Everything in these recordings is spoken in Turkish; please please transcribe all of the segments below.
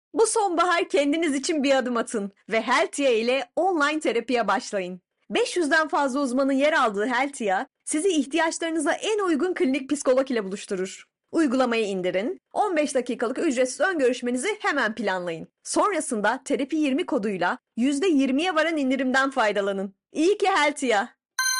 Bu sonbahar kendiniz için bir adım atın ve Heltia ile online terapiye başlayın. 500'den fazla uzmanın yer aldığı Heltia, sizi ihtiyaçlarınıza en uygun klinik psikolog ile buluşturur. Uygulamayı indirin, 15 dakikalık ücretsiz ön görüşmenizi hemen planlayın. Sonrasında terapi 20 koduyla %20'ye varan indirimden faydalanın. İyi ki Heltia.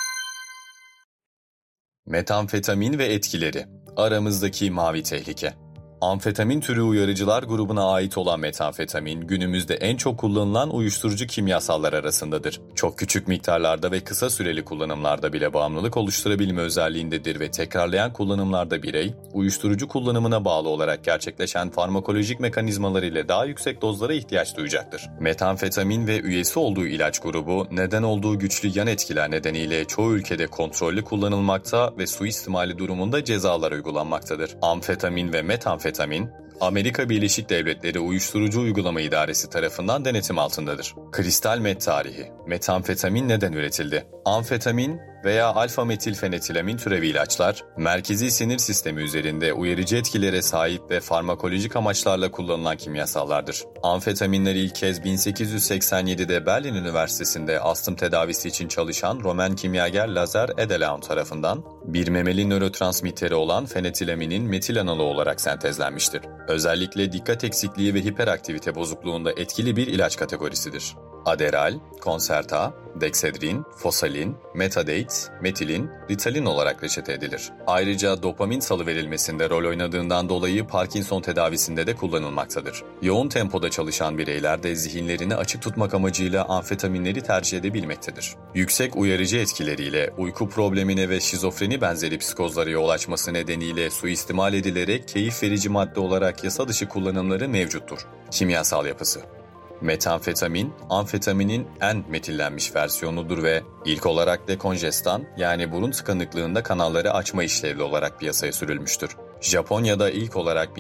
Metamfetamin ve etkileri. Aramızdaki mavi tehlike. Amfetamin türü uyarıcılar grubuna ait olan metamfetamin günümüzde en çok kullanılan uyuşturucu kimyasallar arasındadır. Çok küçük miktarlarda ve kısa süreli kullanımlarda bile bağımlılık oluşturabilme özelliğindedir ve tekrarlayan kullanımlarda birey, uyuşturucu kullanımına bağlı olarak gerçekleşen farmakolojik mekanizmalar ile daha yüksek dozlara ihtiyaç duyacaktır. Metamfetamin ve üyesi olduğu ilaç grubu, neden olduğu güçlü yan etkiler nedeniyle çoğu ülkede kontrollü kullanılmakta ve suistimali durumunda cezalar uygulanmaktadır. Amfetamin ve metamfetamin, Amerika Birleşik Devletleri Uyuşturucu Uygulama İdaresi tarafından denetim altındadır. Kristal met tarihi. Metamfetamin neden üretildi? Amfetamin veya alfa-metilfenetilamin türevi ilaçlar, merkezi sinir sistemi üzerinde uyarıcı etkilere sahip ve farmakolojik amaçlarla kullanılan kimyasallardır. Amfetaminler ilk kez 1887'de Berlin Üniversitesi'nde astım tedavisi için çalışan Romen kimyager Lazar Edelaun tarafından bir memeli nörotransmitteri olan fenetilaminin metil analoğu olarak sentezlenmiştir. Özellikle dikkat eksikliği ve hiperaktivite bozukluğunda etkili bir ilaç kategorisidir. Aderal, Concerta, Dexedrin, Fosalin, Metadate, Metilin, Ritalin olarak reçete edilir. Ayrıca dopamin salıverilmesinde rol oynadığından dolayı Parkinson tedavisinde de kullanılmaktadır. Yoğun tempoda çalışan bireyler de zihinlerini açık tutmak amacıyla amfetaminleri tercih edebilmektedir. Yüksek uyarıcı etkileriyle uyku problemine ve şizofreni benzeri psikozlara yol açması nedeniyle suistimal edilerek keyif verici madde olarak yasa dışı kullanımları mevcuttur. Kimyasal yapısı. Metamfetamin, amfetaminin en metillenmiş versiyonudur ve ilk olarak dekonjestan yani burun tıkanıklığında kanalları açma işlevli olarak piyasaya sürülmüştür. Japonya'da ilk olarak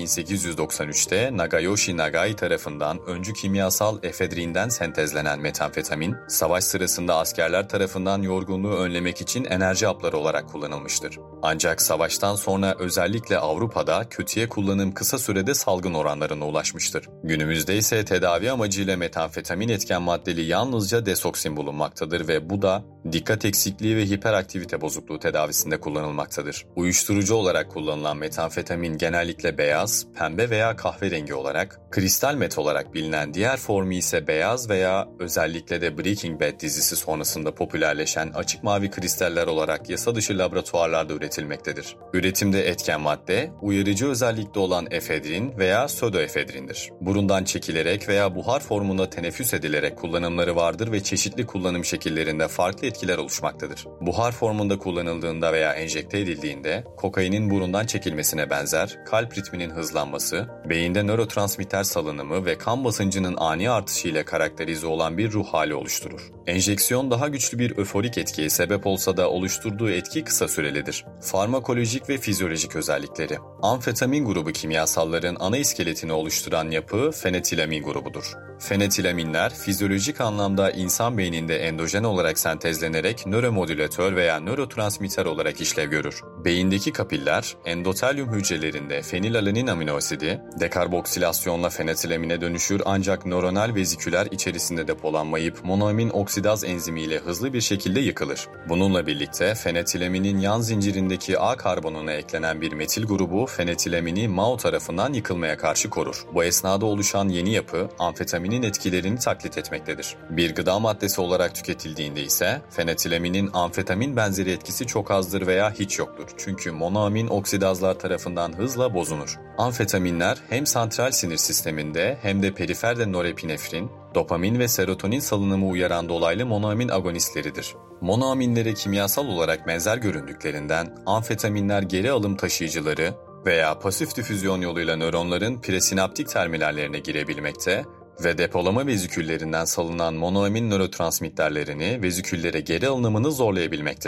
1893'te Nagayoshi Nagai tarafından öncü kimyasal efedrinden sentezlenen metamfetamin, savaş sırasında askerler tarafından yorgunluğu önlemek için enerji hapları olarak kullanılmıştır. Ancak savaştan sonra özellikle Avrupa'da kötüye kullanım kısa sürede salgın oranlarına ulaşmıştır. Günümüzde ise tedavi amacıyla metamfetamin etken maddeli yalnızca desoksin bulunmaktadır ve bu da dikkat eksikliği ve hiperaktivite bozukluğu tedavisinde kullanılmaktadır. Uyuşturucu olarak kullanılan metamfetamin genellikle beyaz, pembe veya kahverengi olarak, kristal met olarak bilinen diğer formu ise beyaz veya özellikle de Breaking Bad dizisi sonrasında popülerleşen açık mavi kristaller olarak yasa dışı laboratuvarlarda üretilmektedir. Üretimde etken madde, uyarıcı özellikte olan efedrin veya pseudoefedrindir. Burundan çekilerek veya buhar formunda teneffüs edilerek kullanımları vardır ve çeşitli kullanım şekillerinde farklı etkiler oluşmaktadır. Buhar formunda kullanıldığında veya enjekte edildiğinde kokainin burundan çekilmesine benzer kalp ritminin hızlanması, beyinde nörotransmitter salınımı ve kan basıncının ani artışı ile karakterize olan bir ruh hali oluşturur. Enjeksiyon daha güçlü bir öforik etkiye sebep olsa da oluşturduğu etki kısa sürelidir. Farmakolojik ve fizyolojik özellikleri. Amfetamin grubu kimyasalların ana iskeletini oluşturan yapı fenetilamin grubudur. Fenetilaminler fizyolojik anlamda insan beyninde endojen olarak sentezlenerek nöromodülatör veya nörotransmitter olarak işlev görür. Beyindeki kapiller endotelyum hücrelerinde fenilalanin amino asidi dekarboksilasyonla fenetilamine dönüşür ancak nöronal veziküler içerisinde depolanmayıp monoamin oksidaz enzimiyle hızlı bir şekilde yıkılır. Bununla birlikte fenetilaminin yan zincirindeki A karbonuna eklenen bir metil grubu fenetilamini MAO tarafından yıkılmaya karşı korur. Bu esnada oluşan yeni yapı amfetaminin etkilerini taklit etmektedir. Bir gıda maddesi olarak tüketildiğinde ise fenetilaminin amfetamin benzeri etkisi çok azdır veya hiç yoktur. Çünkü monoamin oksidazlar tarafından hızla bozunur. Amfetaminler hem santral sinir sisteminde hem de periferde norepinefrin, dopamin ve serotonin salınımı uyaran dolaylı monoamin agonistleridir. Monoaminlere kimyasal olarak benzer göründüklerinden amfetaminler geri alım taşıyıcıları veya pasif difüzyon yoluyla nöronların presinaptik terminallerine girebilmekte ve depolama veziküllerinden salınan monoamin nörotransmitterlerini veziküllere geri alınımını zorlayabilmektedir.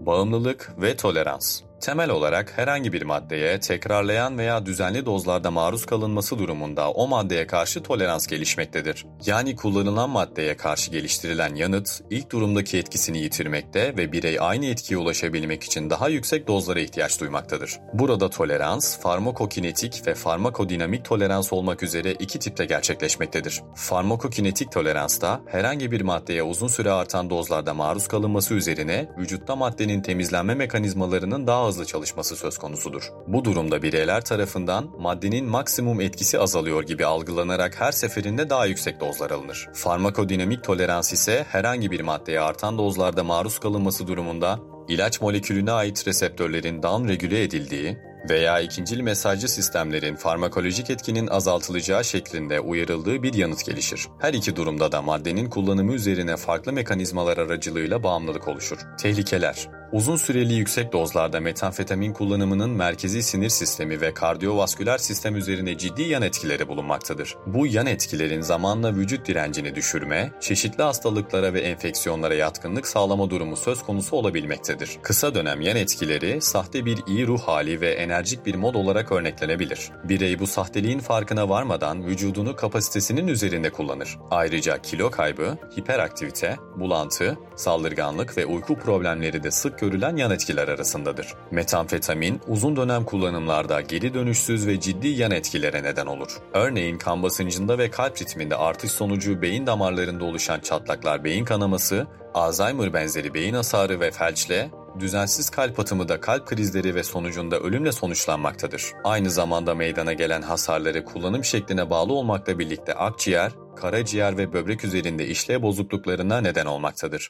Bağımlılık ve tolerans. Temel olarak herhangi bir maddeye tekrarlayan veya düzenli dozlarda maruz kalınması durumunda o maddeye karşı tolerans gelişmektedir. Yani kullanılan maddeye karşı geliştirilen yanıt ilk durumdaki etkisini yitirmekte ve birey aynı etkiye ulaşabilmek için daha yüksek dozlara ihtiyaç duymaktadır. Burada tolerans, farmakokinetik ve farmakodinamik tolerans olmak üzere iki tipte gerçekleşmektedir. Farmakokinetik toleransta herhangi bir maddeye uzun süre artan dozlarda maruz kalınması üzerine vücutta maddenin temizlenme mekanizmalarının daha hızlı çalışması söz konusudur. Bu durumda bireyler tarafından maddenin maksimum etkisi azalıyor gibi algılanarak her seferinde daha yüksek dozlar alınır. Farmakodinamik tolerans ise herhangi bir maddeye artan dozlarda maruz kalınması durumunda ilaç molekülüne ait reseptörlerin downregüle edildiği veya ikincil mesajcı sistemlerin farmakolojik etkinin azaltılacağı şeklinde uyarıldığı bir yanıt gelişir. Her iki durumda da maddenin kullanımı üzerine farklı mekanizmalar aracılığıyla bağımlılık oluşur. Tehlikeler. Uzun süreli yüksek dozlarda metamfetamin kullanımının merkezi sinir sistemi ve kardiyovasküler sistem üzerine ciddi yan etkileri bulunmaktadır. Bu yan etkilerin zamanla vücut direncini düşürme, çeşitli hastalıklara ve enfeksiyonlara yatkınlık sağlama durumu söz konusu olabilmektedir. Kısa dönem yan etkileri sahte bir iyi ruh hali ve enerjik bir mod olarak örneklenebilir. Birey bu sahteliğin farkına varmadan vücudunu kapasitesinin üzerinde kullanır. Ayrıca kilo kaybı, hiperaktivite, bulantı, saldırganlık ve uyku problemleri de sık görülen yan etkiler arasındadır. Metamfetamin uzun dönem kullanımlarda geri dönüşsüz ve ciddi yan etkilere neden olur. Örneğin kan basıncında ve kalp ritminde artış sonucu beyin damarlarında oluşan çatlaklar, beyin kanaması, Alzheimer benzeri beyin hasarı ve felçle, düzensiz kalp atımı da kalp krizleri ve sonucunda ölümle sonuçlanmaktadır. Aynı zamanda meydana gelen hasarları kullanım şekline bağlı olmakla birlikte akciğer, karaciğer ve böbrek üzerinde işlev bozukluklarına neden olmaktadır.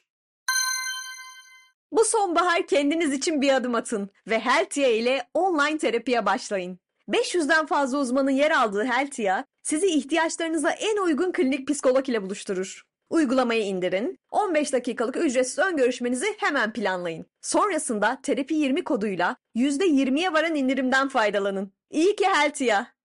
Bu sonbahar kendiniz için bir adım atın ve Healthia ile online terapiye başlayın. 500'den fazla uzmanın yer aldığı Healthia, sizi ihtiyaçlarınıza en uygun klinik psikolog ile buluşturur. Uygulamayı indirin, 15 dakikalık ücretsiz ön görüşmenizi hemen planlayın. Sonrasında Terapi 20 koduyla %20'ye varan indirimden faydalanın. İyi ki Healthia.